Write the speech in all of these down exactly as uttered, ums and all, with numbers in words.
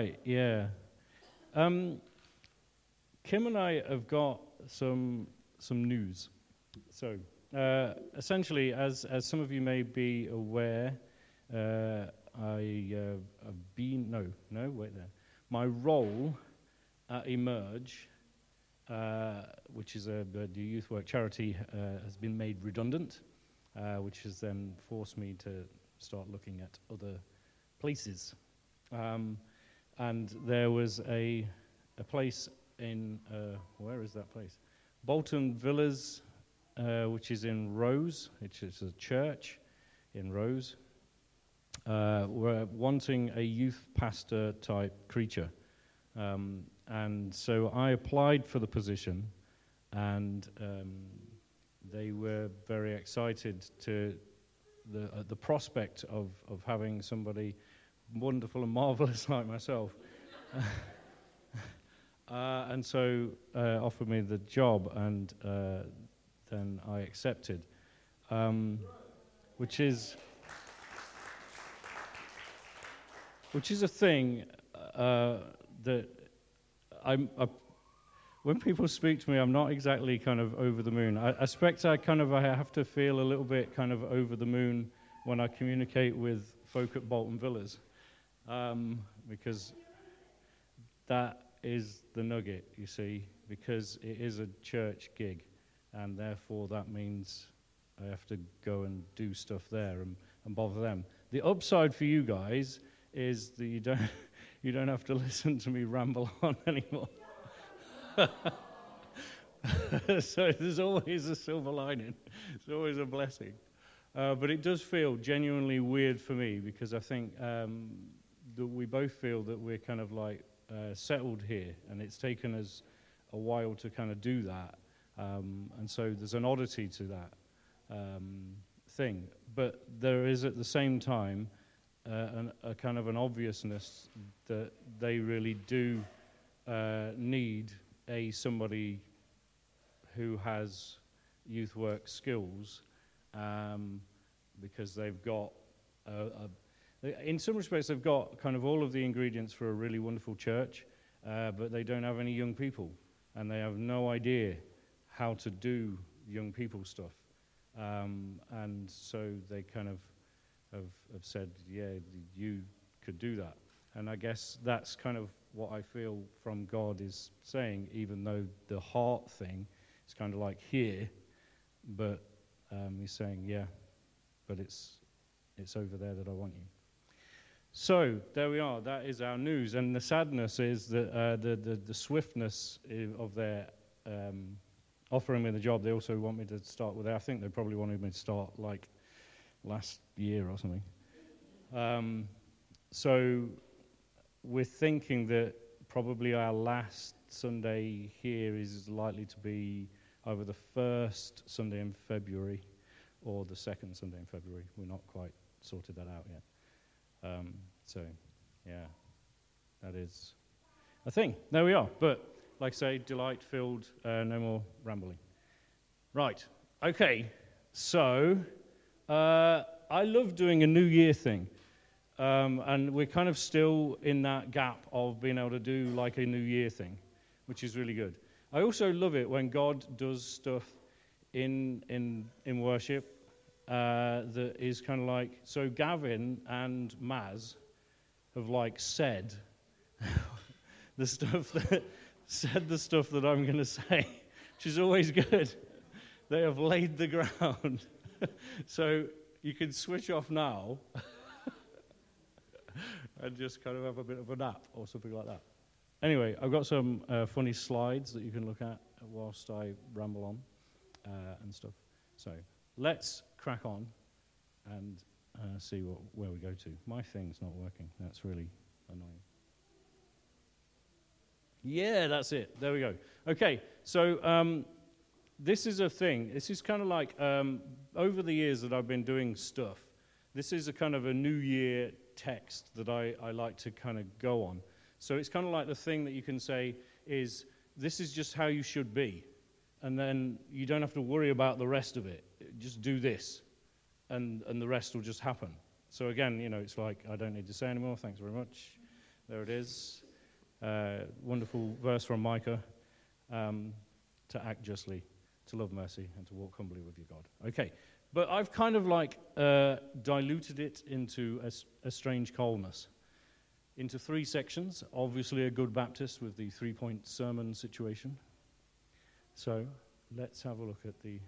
Right, yeah. Um, Kim and I have got some some news. So, uh, essentially, as as some of you may be aware, uh, I uh, have been no no wait there. My role at Emerge, uh, which is a, a youth work charity, uh, has been made redundant, uh, which has then forced me to start looking at other places. Um, and there was a a place in, uh, where is that place? Bolton Villas, uh, which is in Rose, which is a church in Rose. Uh, we're wanting a youth pastor type creature. Um, and so I applied for the position, and um, they were very excited to the uh, the prospect of, of having somebody wonderful and marvelous like myself. uh, and so uh, offered me the job, and uh, then I accepted, um, which is which is a thing uh, that I'm. I, when people speak to me, I'm not exactly kind of over the moon. I, I expect I kind of I have to feel a little bit kind of over the moon when I communicate with folk at Bolton Villas, um, because that is the nugget, you see, because it is a church gig, and therefore that means I have to go and do stuff there and, and bother them. The upside for you guys is that you don't you don't have to listen to me ramble on anymore. So there's always a silver lining. It's always a blessing. Uh, but it does feel genuinely weird for me, because I think um, that we both feel that we're kind of like uh, settled here, and it's taken us a while to kind of do that. Um, and so there's an oddity to that um, thing. But there is at the same time uh, an, a kind of an obviousness that they really do uh, need a somebody who has youth work skills, um, because they've got, a, a, in some respects, they've got kind of all of the ingredients for a really wonderful church, uh, but they don't have any young people, and they have no idea how to do young people stuff. Um, and so they kind of have, have said, yeah, you could do that. And I guess that's kind of what I feel from God is saying, even though the heart thing is kind of like here, but um, he's saying, yeah, but it's it's over there that I want you. So there we are. That is our news. And the sadness is that uh, the, the the swiftness of their um, offering me the job. They also want me to start with. I think they probably wanted me to start like last year or something. Um, so. We're thinking that probably our last Sunday here is likely to be either the first Sunday in February or the second Sunday in February. We're not quite sorted that out yet. Um, so, yeah, that is a thing. There we are. But, like I say, delight-filled, uh, no more rambling. Right, okay, so uh, I love doing a New Year thing. Um, and we're kind of still in that gap of being able to do like a New Year thing, which is really good. I also love it when God does stuff in in in worship uh, that is kind of like, so Gavin and Maz have like said the stuff that said the stuff that I'm going to say, which is always good. They have laid the ground, so you can switch off now. And just kind of have a bit of a nap or something like that. Anyway, I've got some uh, funny slides that you can look at whilst I ramble on uh, and stuff. So let's crack on and uh, see what, where we go to. My thing's not working. That's really annoying. Yeah, that's it. There we go. Okay, so um, this is a thing. This is kind of like, um, over the years that I've been doing stuff, this is a kind of a New Year text that I, I like to kind of go on. So it's kind of like the thing that you can say is, this is just how you should be. And then you don't have to worry about the rest of it. Just do this, and, and the rest will just happen. So again, you know, it's like, I don't need to say anymore, thanks very much. There it is. Uh, wonderful verse from Micah. Um, to act justly, to love mercy, and to walk humbly with your God. Okay, but I've kind of like uh, diluted it into a, a strange coldness. Into three sections. Obviously a good Baptist with the three-point sermon situation. So let's have a look at the...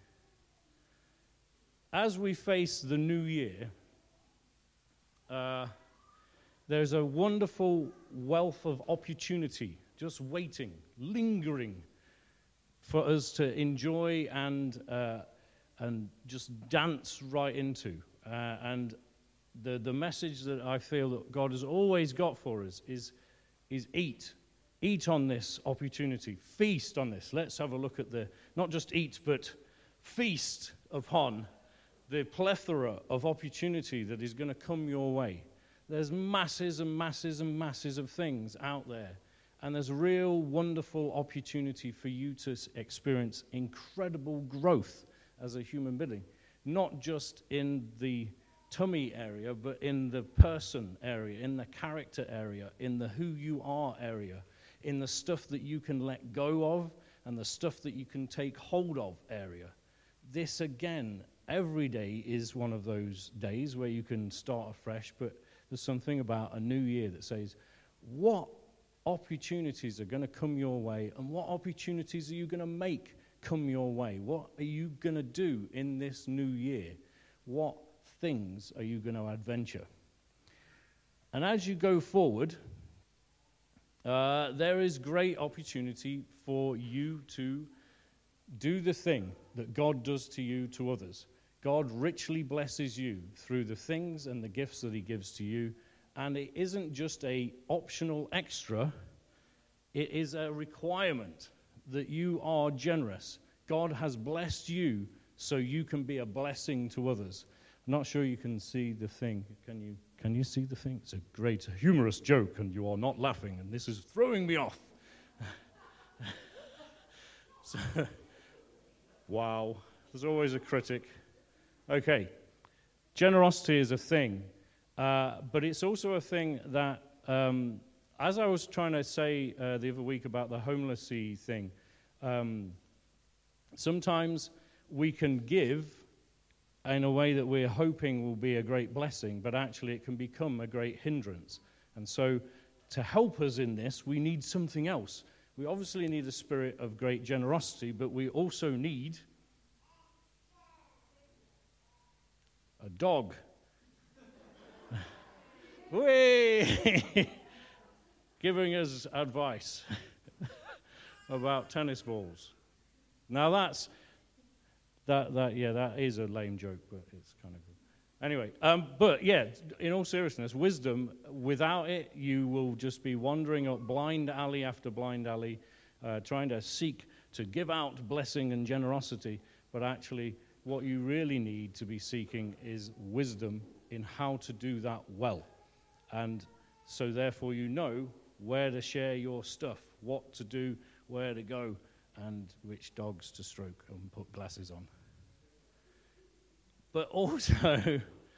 As we face the new year, uh, there's a wonderful wealth of opportunity just waiting, lingering for us to enjoy and uh, and just dance right into. Uh, and the the message that I feel that God has always got for us is is eat. Eat on this opportunity. Feast on this. Let's have a look at the, not just eat, but feast upon the plethora of opportunity that is going to come your way. There's masses and masses and masses of things out there. And there's real wonderful opportunity for you to experience incredible growth as a human being. Not just in the tummy area, but in the person area, in the character area, in the who you are area, in the stuff that you can let go of and the stuff that you can take hold of area. This, again, every day is one of those days where you can start afresh, but there's something about a new year that says, what opportunities are going to come your way, and what opportunities are you going to make come your way? What are you going to do in this new year? What things are you going to adventure? And as you go forward, uh, there is great opportunity for you to do the thing that God does to you to others. God richly blesses you through the things and the gifts that he gives to you. And it isn't just a optional extra, it is a requirement that you are generous. God has blessed you so you can be a blessing to others. I'm not sure you can see the thing. Can you can you see the thing? It's a great humorous joke and you are not laughing, and this is throwing me off. So, wow, there's always a critic. Okay, generosity is a thing. Uh, but it's also a thing that, um, as I was trying to say uh, the other week about the homelessy thing, um, sometimes we can give in a way that we're hoping will be a great blessing, but actually it can become a great hindrance. And so to help us in this, we need something else. We obviously need a spirit of great generosity, but we also need a dog. Whee! Giving us advice about tennis balls. Now that's that that yeah that is a lame joke, but it's kind of good. Anyway, um, but yeah, in all seriousness, wisdom, without it, you will just be wandering up blind alley after blind alley, uh, trying to seek to give out blessing and generosity. But actually, what you really need to be seeking is wisdom in how to do that well. And so therefore you know where to share your stuff, what to do, where to go, and which dogs to stroke and put glasses on. But also,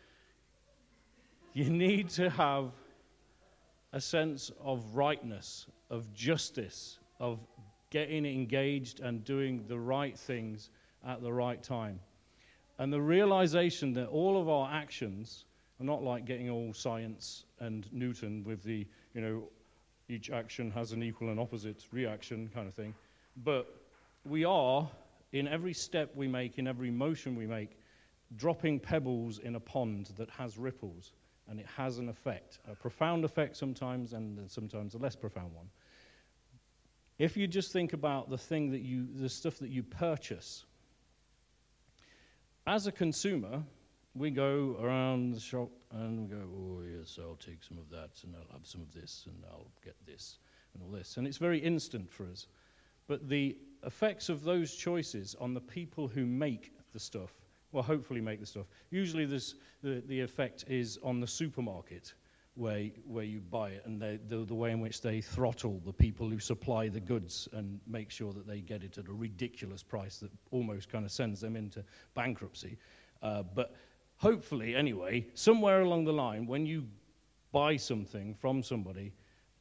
you need to have a sense of rightness, of justice, of getting engaged and doing the right things at the right time. And the realization that all of our actions are not like getting all science and Newton with the, you know, each action has an equal and opposite reaction kind of thing. But we are, in every step we make, in every motion we make, dropping pebbles in a pond that has ripples, and it has an effect, a profound effect sometimes, and sometimes a less profound one. If you just think about the thing that you, the stuff that you purchase, as a consumer, we go around the shop and we go, oh yes, I'll take some of that, and I'll have some of this, and I'll get this, and all this. And it's very instant for us. But the effects of those choices on the people who make the stuff, well, hopefully make the stuff, usually this, the, the effect is on the supermarket where, where you buy it, and they, the, the way in which they throttle the people who supply the goods and make sure that they get it at a ridiculous price that almost kind of sends them into bankruptcy. Uh, but hopefully, anyway, somewhere along the line, when you buy something from somebody,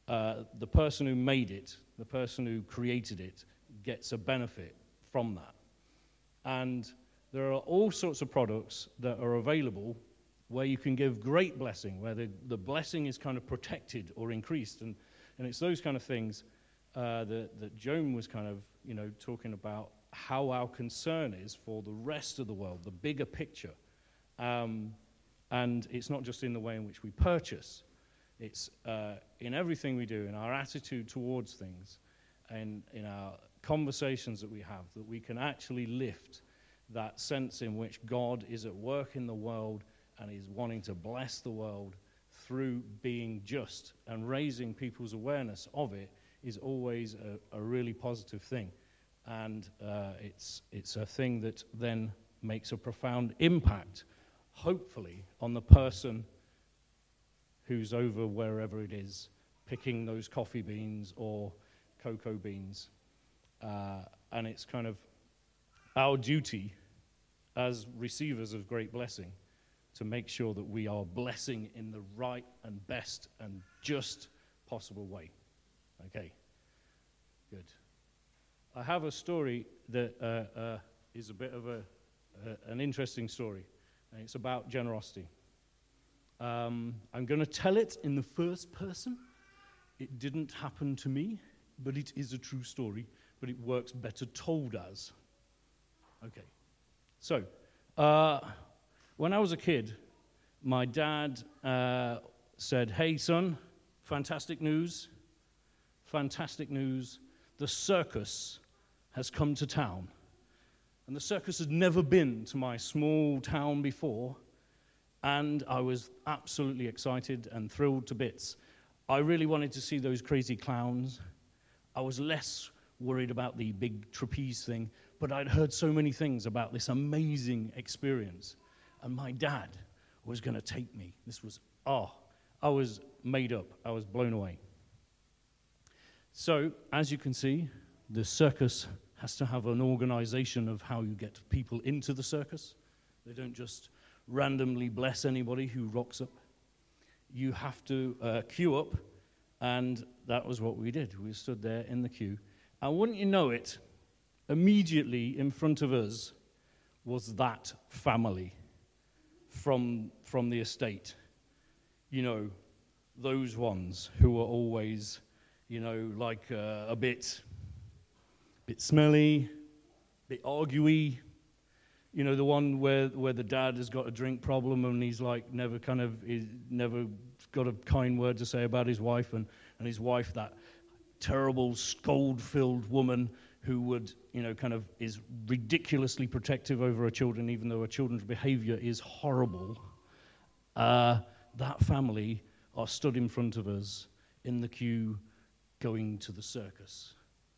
uh, the person who made it, the person who created it, gets a benefit from that. And there are all sorts of products that are available where you can give great blessing, where the, the blessing is kind of protected or increased. And, and it's those kind of things uh, that, that Joan was kind of, you know, talking about how our concern is for the rest of the world, the bigger picture. Um, and it's not just in the way in which we purchase. It's uh, in everything we do, in our attitude towards things, and in our conversations that we have, that we can actually lift that sense in which God is at work in the world and is wanting to bless the world through being just, and raising people's awareness of it is always a, a really positive thing. And uh, it's it's a thing that then makes a profound impact, hopefully, on the person who's over wherever it is, picking those coffee beans or cocoa beans. Uh, and it's kind of our duty as receivers of great blessing to make sure that we are blessing in the right and best and just possible way. Okay, good. I have a story that uh, uh, is a bit of a, uh, an interesting story, and it's about generosity. Um, I'm going to tell it in the first person. It didn't happen to me, but it is a true story, but it works better told as. Okay. So, uh, when I was a kid, my dad uh, said, "Hey, son, fantastic news, fantastic news. The circus has come to town." And the circus had never been to my small town before, and I was absolutely excited and thrilled to bits. I really wanted to see those crazy clowns. I was less worried about the big trapeze thing, but I'd heard so many things about this amazing experience, and my dad was going to take me. This was, oh, I was made up. I was blown away. So, as you can see, the circus has to have an organization of how you get people into the circus. They don't just randomly bless anybody who rocks up. You have to uh, queue up, and that was what we did. We stood there in the queue. And wouldn't you know it, immediately in front of us was that family from, from the estate. You know, those ones who were always, you know, like uh, a bit, bit smelly, bit arguey. You know, the one where where the dad has got a drink problem and he's like never kind of, he's never got a kind word to say about his wife, and, and his wife, that terrible scold-filled woman who would, you know, kind of is ridiculously protective over her children, even though her children's behavior is horrible. Uh, that family are stood in front of us in the queue going to the circus.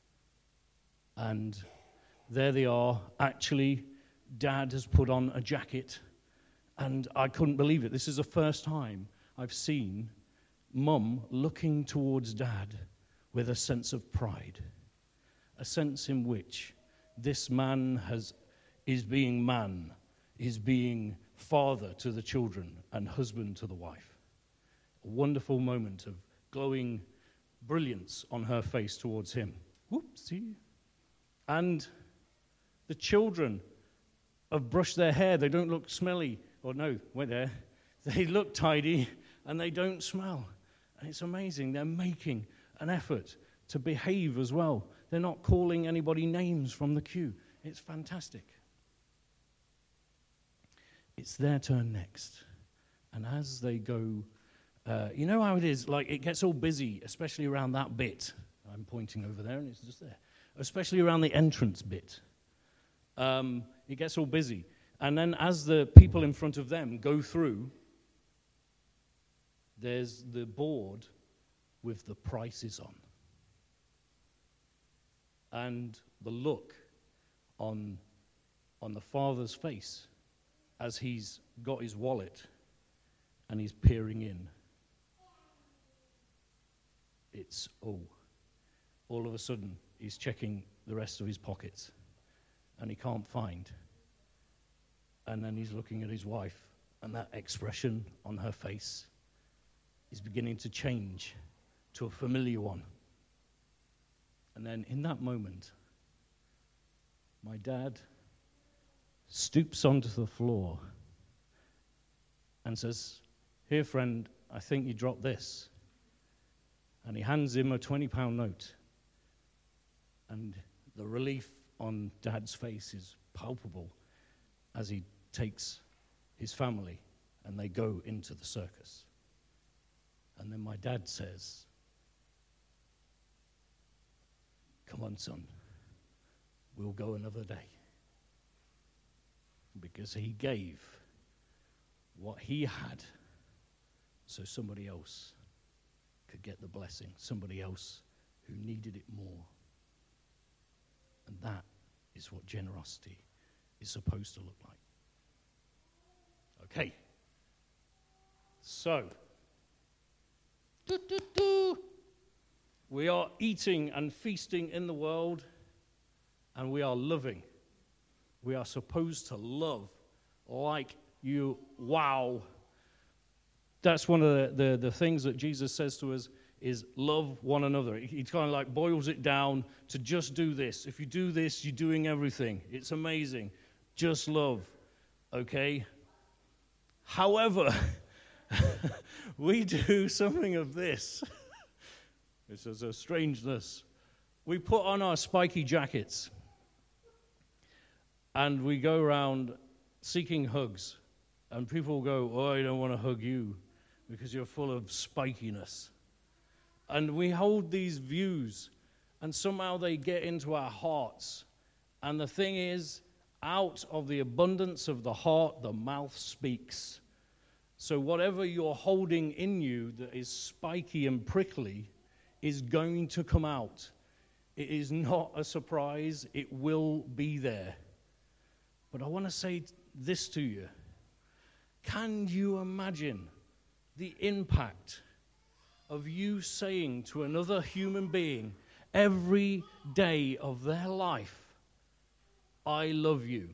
And there they are. Actually, Dad has put on a jacket, and I couldn't believe it. This is the first time I've seen Mum looking towards Dad with a sense of pride, a sense in which this man has is being man, is being father to the children and husband to the wife. A wonderful moment of glowing brilliance on her face towards him. Whoopsie. And the children have brushed their hair. They don't look smelly. Or no, wait there. They look tidy and they don't smell. And it's amazing. They're making an effort to behave as well. They're not calling anybody names from the queue. It's fantastic. It's their turn next. And as they go, uh, you know how it is, like it gets all busy, especially around that bit. I'm pointing over there and it's just there. Especially around the entrance bit. Um, it gets all busy. And then as the people in front of them go through, there's the board with the prices on. And the look on, on the father's face as he's got his wallet and he's peering in. It's, oh, all of a sudden he's checking the rest of his pockets and he can't find. And then he's looking at his wife, and that expression on her face is beginning to change to a familiar one. And then in that moment, my dad stoops onto the floor and says, "Here, friend, I think you dropped this." And he hands him a twenty pound note. And the relief on Dad's face is palpable as he takes his family and they go into the circus. And then my dad says, "Come on, son, we'll go another day." Because he gave what he had so somebody else could get the blessing, somebody else who needed it more. And that is what generosity is supposed to look like. Okay. So, doo, doo, doo. We are eating and feasting in the world, and we are loving. We are supposed to love like you. Wow. That's one of the, the, the things that Jesus says to us is love one another. He, he kind of like boils it down to just do this. If you do this, you're doing everything. It's amazing. Just love. Okay? However, we do something of this. This is a strangeness. We put on our spiky jackets and we go around seeking hugs. And people go, "Oh, I don't want to hug you because you're full of spikiness." And we hold these views, and somehow they get into our hearts. And the thing is, out of the abundance of the heart, the mouth speaks. So whatever you're holding in you that is spiky and prickly is going to come out. It is not a surprise. It will be there. But I want to say this to you. Can you imagine the impact of you saying to another human being every day of their life, "I love you.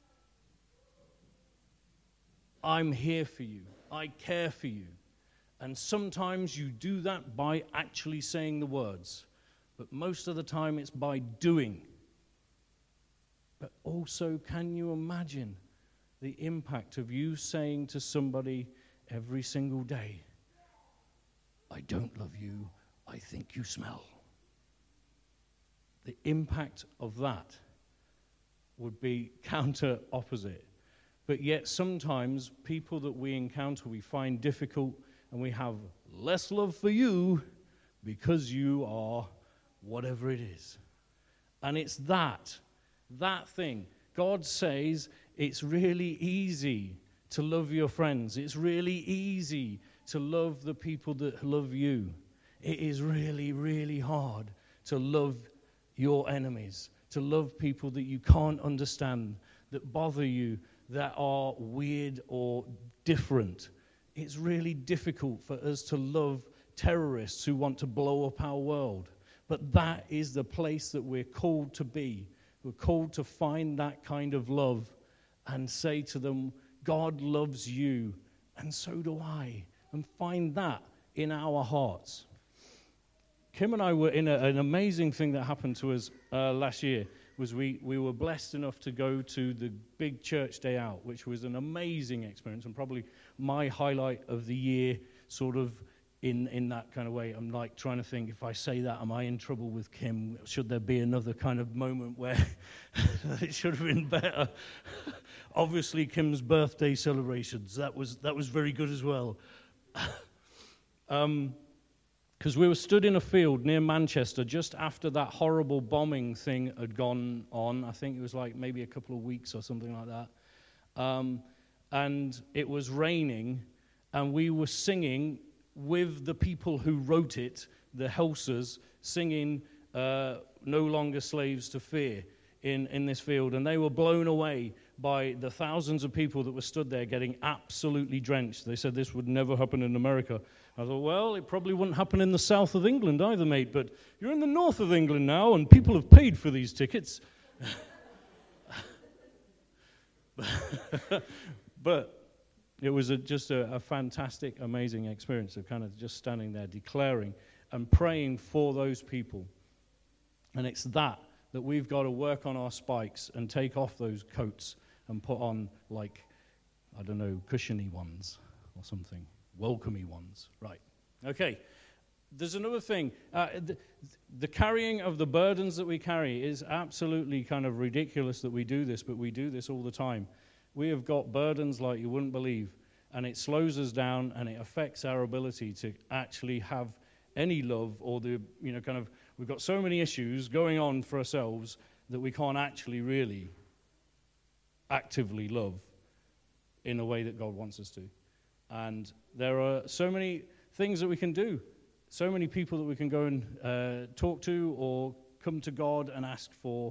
I'm here for you. I care for you." And sometimes you do that by actually saying the words, but most of the time it's by doing. But also, can you imagine the impact of you saying to somebody every single day, "I don't love you, I think you smell"? The impact of that would be counter opposite. But yet sometimes people that we encounter we find difficult, and we have less love for you because you are whatever it is. And it's that, that thing. God says it's really easy to love your friends. It's really easy to love the people that love you. It is really, really hard to love your enemies, to love people that you can't understand, that bother you, that are weird or different. It's really difficult for us to love terrorists who want to blow up our world. But that is the place that we're called to be. We're called to find that kind of love and say to them, "God loves you, and so do I." And find that in our hearts. Kim and I were in a, an amazing thing that happened to us uh, last year. Was we, we were blessed enough to go to the big church day out, which was an amazing experience and probably my highlight of the year, sort of in, in that kind of way. I'm like trying to think, if I say that, am I in trouble with Kim? Should there be another kind of moment where it should have been better? Obviously, Kim's birthday celebrations, that was that was very good as well. um, Because we were stood in a field near Manchester just after that horrible bombing thing had gone on. I think it was like maybe a couple of weeks or something like that. Um, and it was raining, and we were singing with the people who wrote it, the Helsers, singing uh, "No Longer Slaves to Fear" in, in this field. And they were blown away by the thousands of people that were stood there getting absolutely drenched. They said this would never happen in America. I thought, well, it probably wouldn't happen in the south of England either, mate, but you're in the north of England now, and people have paid for these tickets. But it was a, just a, a fantastic, amazing experience of kind of just standing there declaring and praying for those people. And it's that that we've got to work on our spikes and take off those coats and put on, like, I don't know, cushiony ones or something, welcomey ones. Right. Okay. There's another thing. Uh, the, the carrying of the burdens that we carry is absolutely kind of ridiculous that we do this, but we do this all the time. We have got burdens like you wouldn't believe, and it slows us down, and it affects our ability to actually have any love, or the, you know, kind of, we've got so many issues going on for ourselves that we can't actually really actively love in a way that God wants us to. And there are so many things that we can do, so many people that we can go and uh, talk to or come to God and ask for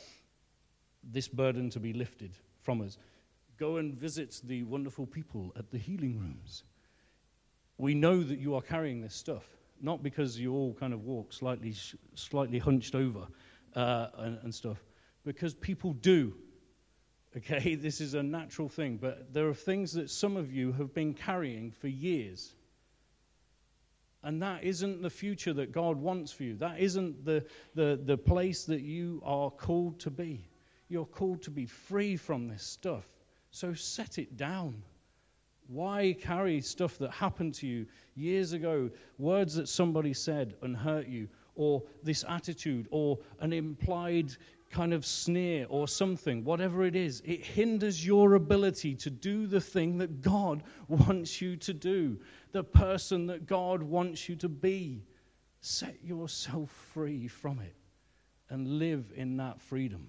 this burden to be lifted from us. Go and visit the wonderful people at the healing rooms. We know that you are carrying this stuff, not because you all kind of walk slightly slightly hunched over uh, and, and stuff, because people do. Okay, this is a natural thing, but there are things that some of you have been carrying for years. And that isn't the future that God wants for you. That isn't the, the, the place that you are called to be. You're called to be free from this stuff. So set it down. Why carry stuff that happened to you years ago, words that somebody said and hurt you, or this attitude, or an implied kind of sneer or something, whatever it is? It hinders your ability to do the thing that God wants you to do, the person that God wants you to be. Set yourself free from it and live in that freedom.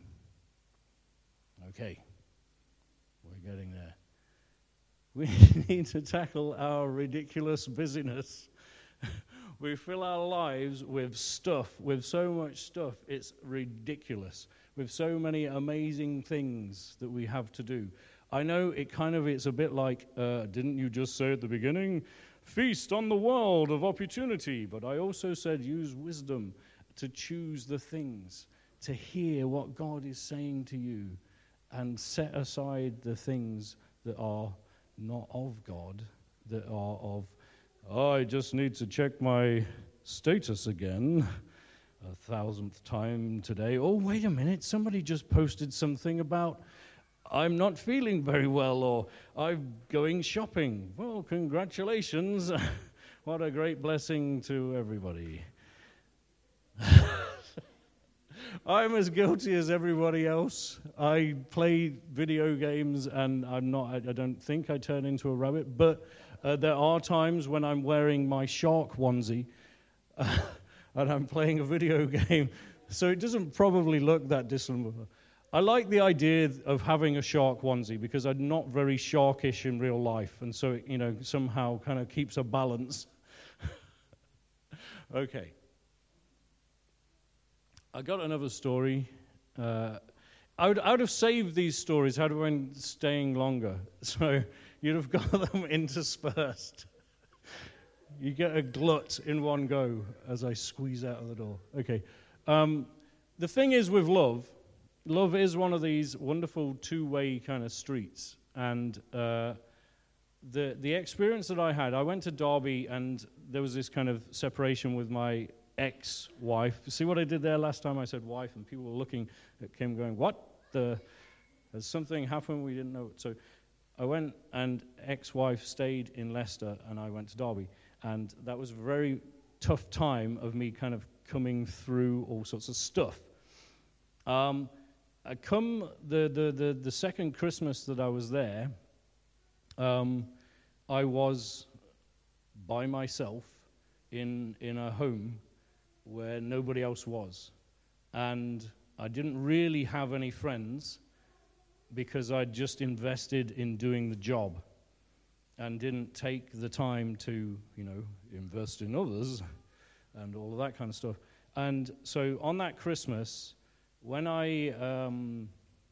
Okay, we're getting there. We need to tackle our ridiculous busyness. We fill our lives with stuff, with so much stuff, it's ridiculous. With so many amazing things that we have to do. I know it kind of, it's a bit like, uh, didn't you just say at the beginning, feast on the world of opportunity? But I also said use wisdom to choose the things, to hear what God is saying to you, and set aside the things that are not of God, that are of, oh, I just need to check my status again a thousandth time today. Oh, wait a minute, somebody just posted something about I'm not feeling very well, or I'm going shopping. Well, congratulations. What a great blessing to everybody. I'm as guilty as everybody else. I play video games, and I'm not, I, I don't think I turn into a rabbit, but uh, there are times when I'm wearing my shark onesie uh, and I'm playing a video game, so it doesn't probably look that dissimilar. I like the idea of having a shark onesie because I'm not very sharkish in real life, and so it, you know, somehow kind of keeps a balance. Okay. I got another story. Uh, I, would, I would have saved these stories had I been staying longer, so you'd have got them interspersed. You get a glut in one go as I squeeze out of the door. Okay. Um, the thing is with love, love is one of these wonderful two-way kind of streets. And uh, the the experience that I had, I went to Derby, and there was this kind of separation with my ex-wife. See what I did there last time I said wife, and people were looking at Kim going, what? The, has something happened we didn't know? So I went, and ex-wife stayed in Leicester, and I went to Derby. And that was a very tough time of me kind of coming through all sorts of stuff. Um, I come the, the, the, the second Christmas that I was there, um, I was by myself in in a home where nobody else was. And I didn't really have any friends because I'd just invested in doing the job and didn't take the time to, you know, invest in others and all of that kind of stuff. And so on that Christmas, when I um,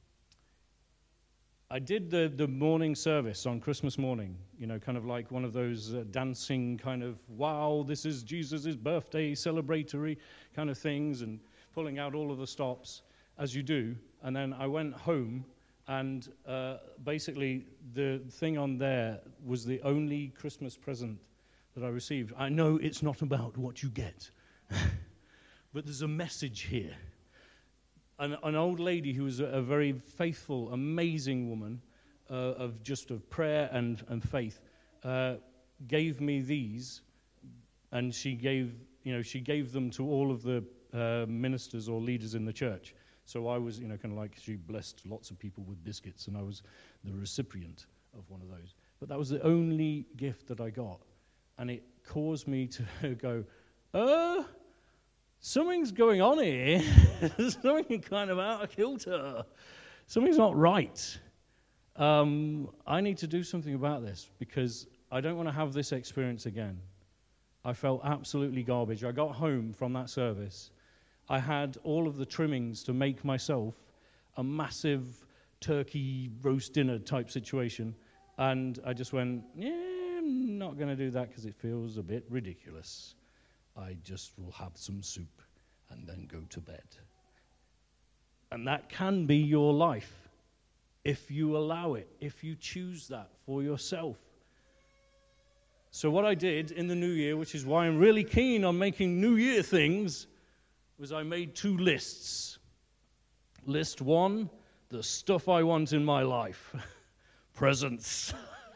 I did the, the morning service on Christmas morning, you know, kind of like one of those uh, dancing kind of, wow, this is Jesus' birthday celebratory kind of things, and pulling out all of the stops, as you do. And then I went home, and uh, basically the thing on there was the only Christmas present that I received. I know it's not about what you get, But there's a message here. An, an old lady who was a, a very faithful, amazing woman uh, of just of prayer and, and faith uh, gave me these, and she gave, you know, she gave them to all of the uh, ministers or leaders in the church. So I was, you know, kind of like, she blessed lots of people with biscuits, and I was the recipient of one of those. But that was the only gift that I got, and it caused me to go, uh, something's going on here. Something kind of out of kilter. Something's not right. Um, I need to do something about this, because I don't want to have this experience again. I felt absolutely garbage. I got home from that service. I had all of the trimmings to make myself a massive turkey roast dinner type situation, and I just went, yeah, I'm not going to do that because it feels a bit ridiculous. I just will have some soup and then go to bed. And that can be your life if you allow it, if you choose that for yourself. So what I did in the new year, which is why I'm really keen on making New Year things, was I made two lists. List one, the stuff I want in my life. Presents.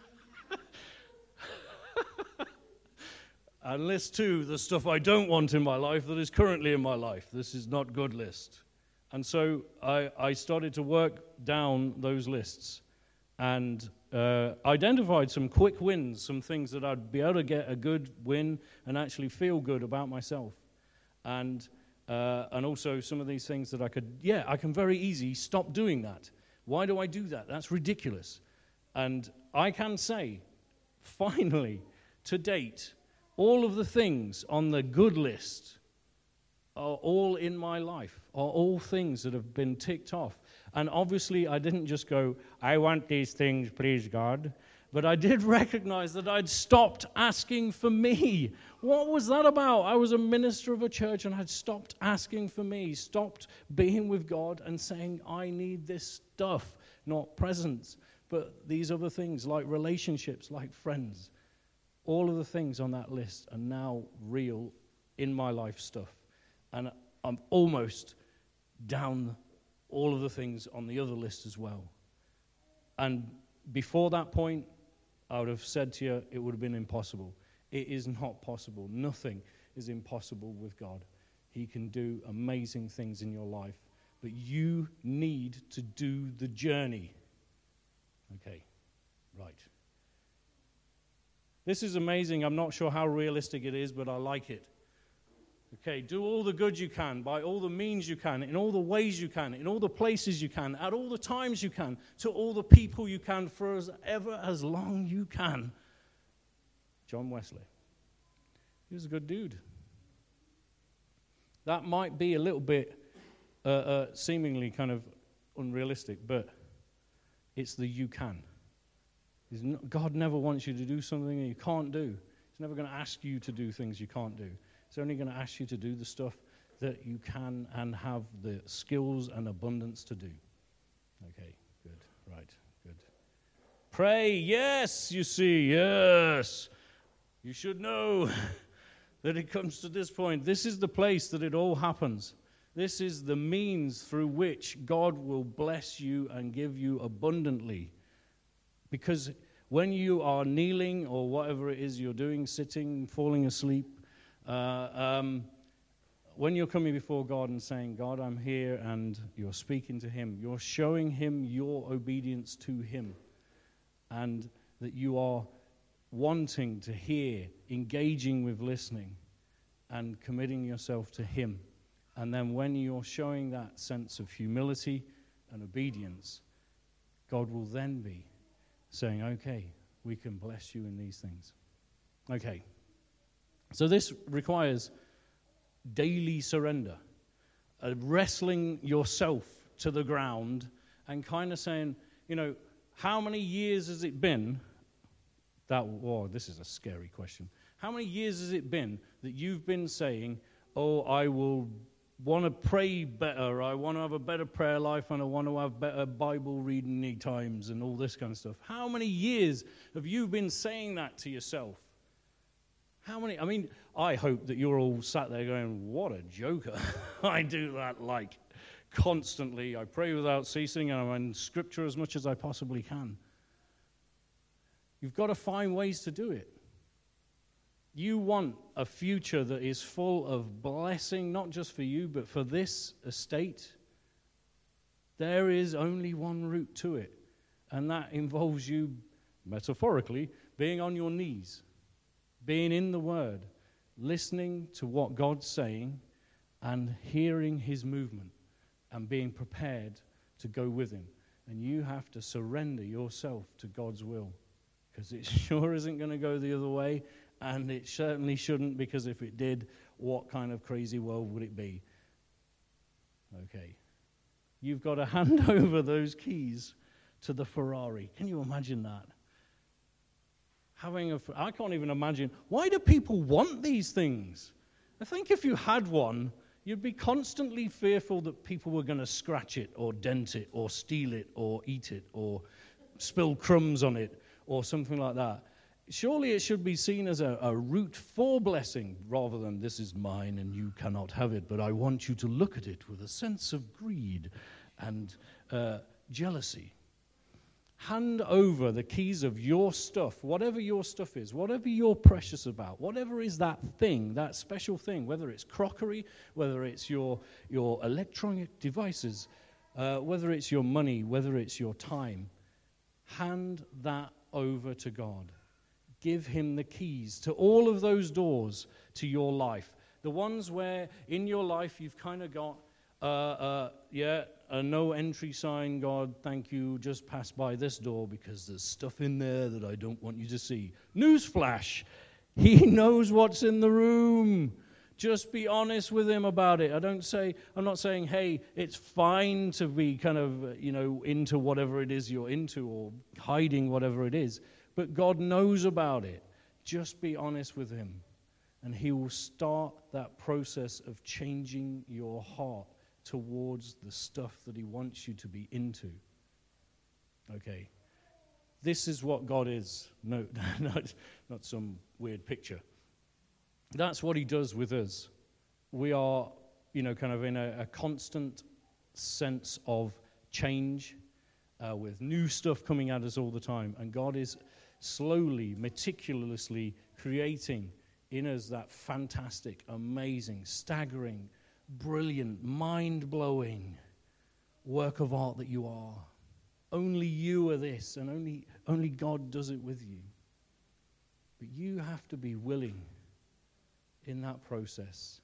And list two, the stuff I don't want in my life that is currently in my life. This is not good list. And so I, I started to work down those lists and uh, identified some quick wins, some things that I'd be able to get a good win and actually feel good about myself. And Uh, and also some of these things that I could, yeah, I can very easy stop doing that. Why do I do that? That's ridiculous. And I can say, finally, to date, all of the things on the good list are all in my life, are all things that have been ticked off. And obviously, I didn't just go, I want these things, please, God. But I did recognize that I'd stopped asking for me. What was that about? I was a minister of a church and I'd stopped asking for me, stopped being with God and saying, I need this stuff, not presents, but these other things like relationships, like friends. All of the things on that list are now real in my life stuff. And I'm almost down all of the things on the other list as well. And before that point, I would have said to you, it would have been impossible. It is not possible. Nothing is impossible with God. He can do amazing things in your life, but you need to do the journey. Okay, right. This is amazing. I'm not sure how realistic it is, but I like it. Okay, do all the good you can, by all the means you can, in all the ways you can, in all the places you can, at all the times you can, to all the people you can, for as ever as long you can. John Wesley. He was a good dude. That might be a little bit uh, uh, seemingly kind of unrealistic, but it's the you can. Not, God never wants you to do something you can't do. He's never going to ask you to do things you can't do. It's only going to ask you to do the stuff that you can and have the skills and abundance to do. Okay, good, right, good. Pray, yes, you see, yes. You should know that it comes to this point. This is the place that it all happens. This is the means through which God will bless you and give you abundantly. Because when you are kneeling or whatever it is you're doing, sitting, falling asleep, Uh, um, when you're coming before God and saying, God, I'm here, and you're speaking to him, you're showing him your obedience to him, and that you are wanting to hear, engaging with listening, and committing yourself to him. And then when you're showing that sense of humility and obedience, God will then be saying, okay, we can bless you in these things. Okay. So this requires daily surrender, uh, wrestling yourself to the ground and kind of saying, you know, how many years has it been that, oh, this is a scary question. How many years has it been that you've been saying, oh, I will want to pray better, I want to have a better prayer life, and I want to have better Bible reading times and all this kind of stuff? How many years have you been saying that to yourself? How many? I mean, I hope that you're all sat there going, what a joker. I do that like constantly. I pray without ceasing, and I'm in Scripture as much as I possibly can. You've got to find ways to do it. You want a future that is full of blessing, not just for you, but for this estate. There is only one route to it, and that involves you, metaphorically, being on your knees, being in the Word, listening to what God's saying, and hearing His movement, and being prepared to go with Him. And you have to surrender yourself to God's will, because it sure isn't going to go the other way, and it certainly shouldn't, because if it did, what kind of crazy world would it be? Okay. You've got to hand over those keys to the Ferrari. Can you imagine that? Having a, I can't even imagine. Why do people want these things? I think if you had one, you'd be constantly fearful that people were going to scratch it or dent it or steal it or eat it or spill crumbs on it or something like that. Surely it should be seen as a, a route for blessing rather than this is mine and you cannot have it, but I want you to look at it with a sense of greed and uh, jealousy. Hand over the keys of your stuff, whatever your stuff is, whatever you're precious about, whatever is that thing, that special thing, whether it's crockery, whether it's your, your electronic devices, uh, whether it's your money, whether it's your time. Hand that over to God. Give Him the keys to all of those doors to your life. The ones where in your life you've kind of got, uh, uh, yeah, a no entry sign, God, thank you, just pass by this door because there's stuff in there that I don't want you to see. Newsflash, He knows what's in the room. Just be honest with Him about it. I don't say, I'm not saying, hey, it's fine to be kind of, you know, into whatever it is you're into or hiding whatever it is. But God knows about it. Just be honest with Him. And He will start that process of changing your heart towards the stuff that He wants you to be into. Okay. This is what God is. No, not, not some weird picture. That's what He does with us. We are, you know, kind of in a, a constant sense of change uh, with new stuff coming at us all the time. And God is slowly, meticulously creating in us that fantastic, amazing, staggering, brilliant, mind-blowing work of art that you are. Only you are this, and only, only God does it with you. But you have to be willing in that process.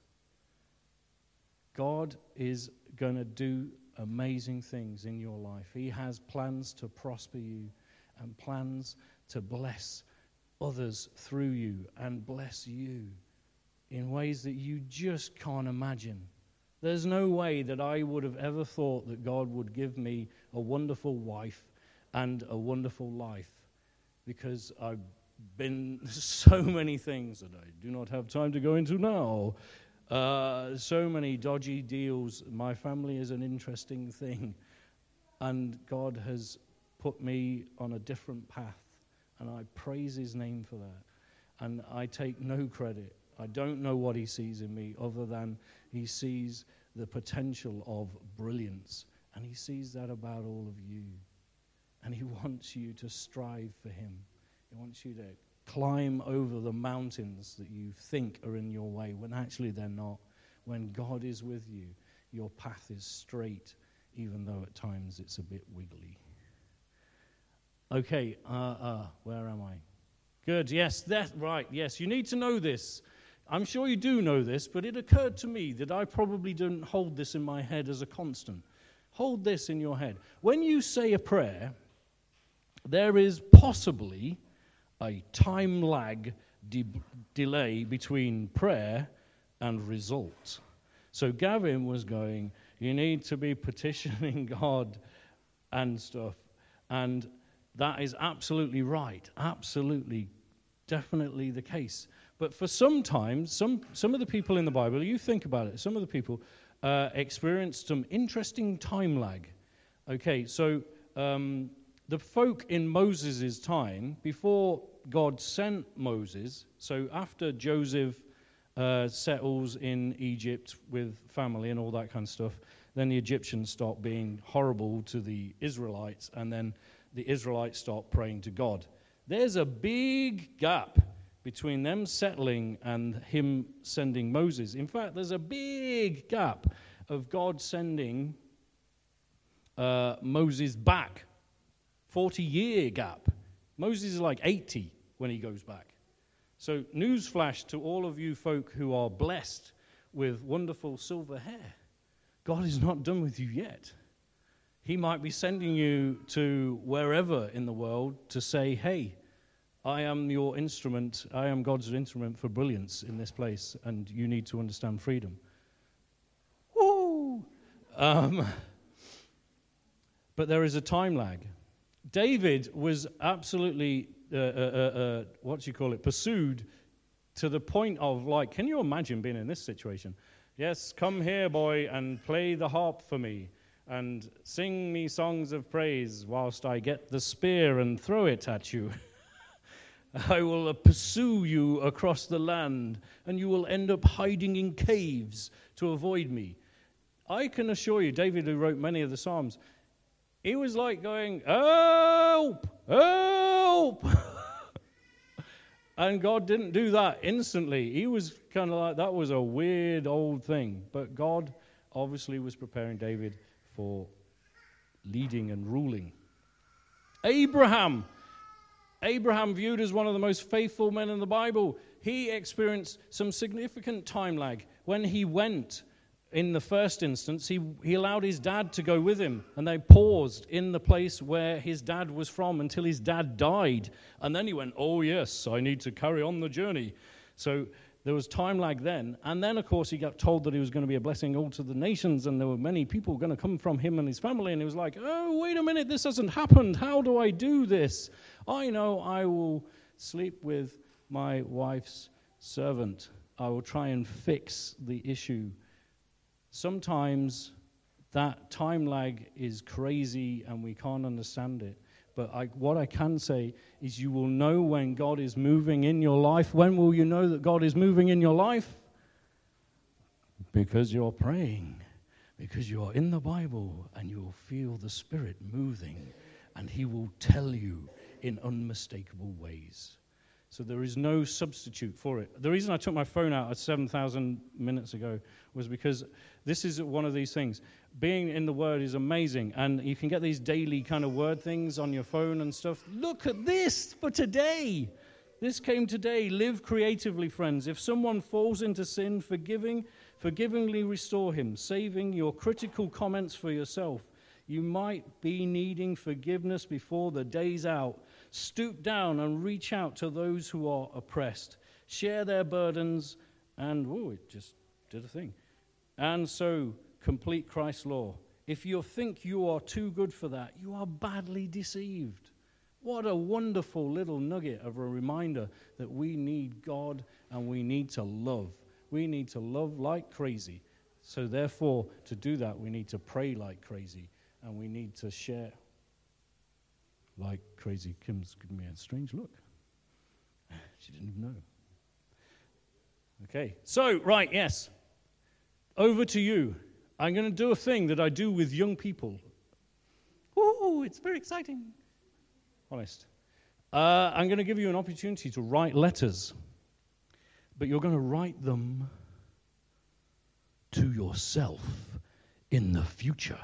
God is going to do amazing things in your life. He has plans to prosper you and plans to bless others through you and bless you in ways that you just can't imagine. There's no way that I would have ever thought that God would give me a wonderful wife and a wonderful life, because I've been so many things that I do not have time to go into now. Uh, so many dodgy deals. My family is an interesting thing. And God has put me on a different path. And I praise His name for that. And I take no credit. I don't know what He sees in me other than He sees the potential of brilliance. And He sees that about all of you. And He wants you to strive for Him. He wants you to climb over the mountains that you think are in your way when actually they're not. When God is with you, your path is straight, even though at times it's a bit wiggly. Okay, uh, uh, where am I? Good, yes, that, right, yes, you need to know this. I'm sure you do know this, but it occurred to me that I probably didn't hold this in my head as a constant. Hold this in your head. When you say a prayer, there is possibly a time lag de- delay between prayer and result. So Gavin was going, you need to be petitioning God and stuff. And that is absolutely right. Absolutely, definitely the case. But for sometimes, some, some of the people in the Bible, you think about it, some of the people uh, experienced some interesting time lag. Okay, so um, the folk in Moses' time, before God sent Moses, so after Joseph uh, settles in Egypt with family and all that kind of stuff, then the Egyptians start being horrible to the Israelites, and then the Israelites start praying to God. There's a big gap between them settling and him sending Moses. In fact, there's a big gap of God sending uh, Moses back. forty-year gap. Moses is like eighty when he goes back. So newsflash to all of you folk who are blessed with wonderful silver hair. God is not done with you yet. He might be sending you to wherever in the world to say, hey, I am your instrument, I am God's instrument for brilliance in this place, and you need to understand freedom. Woo! Um, but there is a time lag. David was absolutely, uh, uh, uh, what do you call it, pursued to the point of, like, can you imagine being in this situation? Yes, come here, boy, and play the harp for me, and sing me songs of praise whilst I get the spear and throw it at you. I will uh, pursue you across the land, and you will end up hiding in caves to avoid me. I can assure you, David, who wrote many of the Psalms, he was like going, help, help. And God didn't do that instantly. He was kind of like, that was a weird old thing. But God obviously was preparing David for leading and ruling. Abraham. Abraham, viewed as one of the most faithful men in the Bible, he experienced some significant time lag. When he went, in the first instance, he, he allowed his dad to go with him, and they paused in the place where his dad was from until his dad died. And then he went, oh yes, I need to carry on the journey. So there was time lag then. And then, of course, he got told that he was going to be a blessing all to the nations, and there were many people going to come from him and his family. And he was like, oh, wait a minute, this hasn't happened. How do I do this? I know I will sleep with my wife's servant. I will try and fix the issue. Sometimes that time lag is crazy and we can't understand it. But I, what I can say is you will know when God is moving in your life. When will you know that God is moving in your life? Because you're praying. Because you're in the Bible and you'll feel the Spirit moving. And He will tell you in unmistakable ways. So there is no substitute for it. The reason I took my phone out at seven thousand minutes ago was because this is one of these things. Being in the Word is amazing, and you can get these daily kind of word things on your phone and stuff. Look at this for today. This came today. Live creatively, friends. If someone falls into sin, forgiving, forgivingly restore him, saving your critical comments for yourself. You might be needing forgiveness before the day's out. Stoop down and reach out to those who are oppressed. Share their burdens and, oh, it just did a thing. And so complete Christ's law. If you think you are too good for that, you are badly deceived. What a wonderful little nugget of a reminder that we need God and we need to love. We need to love like crazy. So therefore, to do that, we need to pray like crazy and we need to share like crazy. Kim's giving me a strange look. She didn't even know. Okay, so, right, yes. Over to you. I'm going to do a thing that I do with young people. Ooh, it's very exciting. Honest. Uh, I'm going to give you an opportunity to write letters. But you're going to write them to yourself in the future.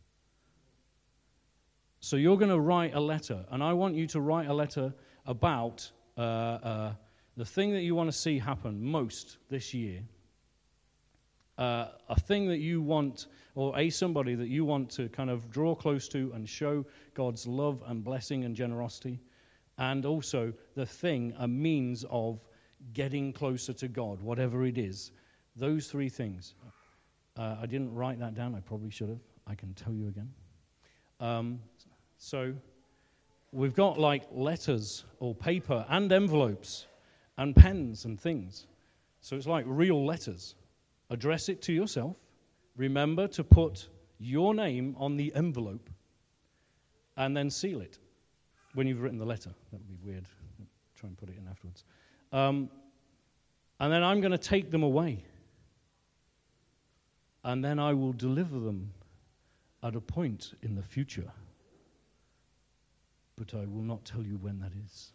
So you're going to write a letter, and I want you to write a letter about uh, uh, the thing that you want to see happen most this year, uh, a thing that you want, or a somebody that you want to kind of draw close to and show God's love and blessing and generosity, and also the thing, a means of getting closer to God, whatever it is. Those three things. Uh, I didn't write that down. I probably should have. I can tell you again. Um, so we've got like letters or paper and envelopes and pens and things. So it's like real letters. Address it to yourself. Remember to put your name on the envelope and then seal it. when you've written the letter. That would be weird. I'll try and put it in afterwards. Um, and then I'm going to take them away. And then I will deliver them at a point in the future. But I will not tell you when that is.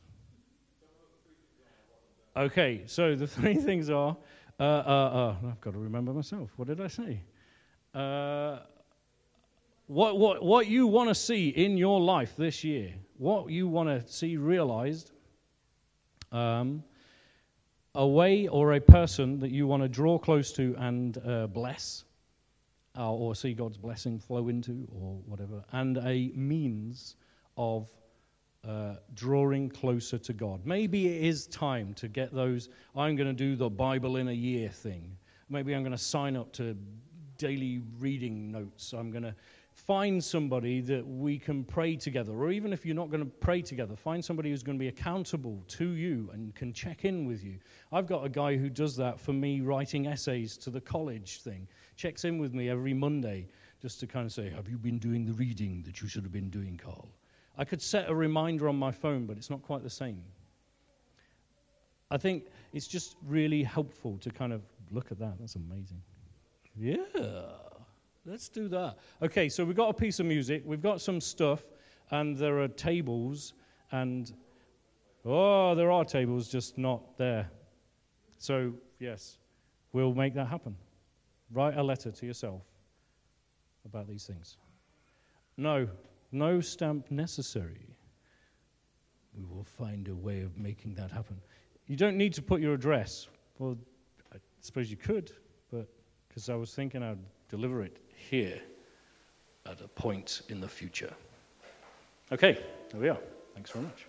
Okay, so the three things are, uh, uh, uh, I've got to remember myself. What did I say? Uh, what, what, what you want to see in your life this year, what you want to see realized, um, a way or a person that you want to draw close to and uh, bless, uh, or see God's blessing flow into, or whatever, and a means of Uh, drawing closer to God. Maybe it is time to get those, I'm going to do the Bible in a year thing. Maybe I'm going to sign up to daily reading notes. I'm going to find somebody that we can pray together. Or even if you're not going to pray together, find somebody who's going to be accountable to you and can check in with you. I've got a guy who does that for me, writing essays to the college thing. Checks in with me every Monday just to kind of say, have you been doing the reading that you should have been doing, Carl? I could set a reminder on my phone, but it's not quite the same. I think it's just really helpful to kind of look at that. That's amazing. Yeah, let's do that. Okay, so we've got a piece of music. We've got some stuff, and there are tables, and, oh, there are tables, just not there. So, yes, we'll make that happen. Write a letter to yourself about these things. No. No stamp necessary. We will find a way of making that happen. You don't need to put your address. Well, I suppose you could, but because I was thinking I'd deliver it here at a point in the future. Okay, there we are. Thanks very much.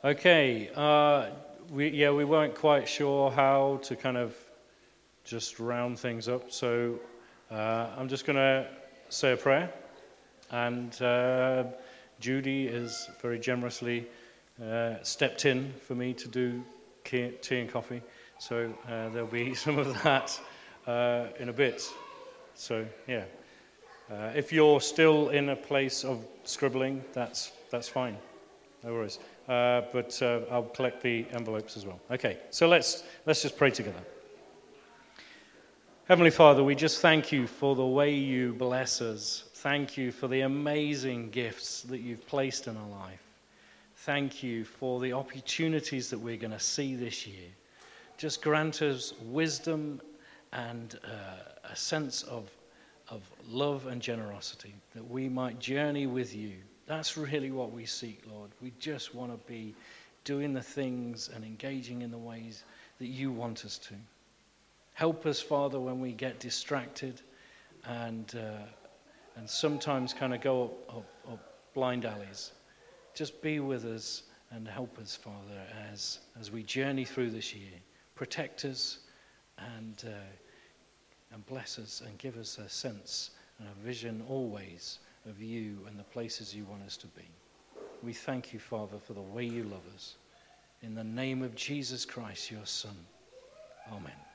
Okay, uh, we, yeah, we weren't quite sure how to kind of just round things up, so uh, I'm just going to say a prayer, and uh, Judy has very generously uh, stepped in for me to do tea and coffee, so uh, there'll be some of that uh, in a bit. So, yeah. Uh, if you're still in a place of scribbling, that's that's fine. No worries. Uh, but uh, I'll collect the envelopes as well. Okay, so let's let's just pray together. Heavenly Father, we just thank you for the way you bless us. Thank you for the amazing gifts that you've placed in our life. Thank you for the opportunities that we're going to see this year. Just grant us wisdom and uh, a sense of, of love and generosity, that we might journey with you. That's really what we seek, Lord. We just want to be doing the things and engaging in the ways that you want us to. Help us, Father, when we get distracted and uh, and sometimes kind of go up, up, up blind alleys. Just be with us and help us, Father, as, as we journey through this year. Protect us and, uh, and bless us and give us a sense and a vision always of you and the places you want us to be. We thank you, Father, for the way you love us. In the name of Jesus Christ, your Son. Amen.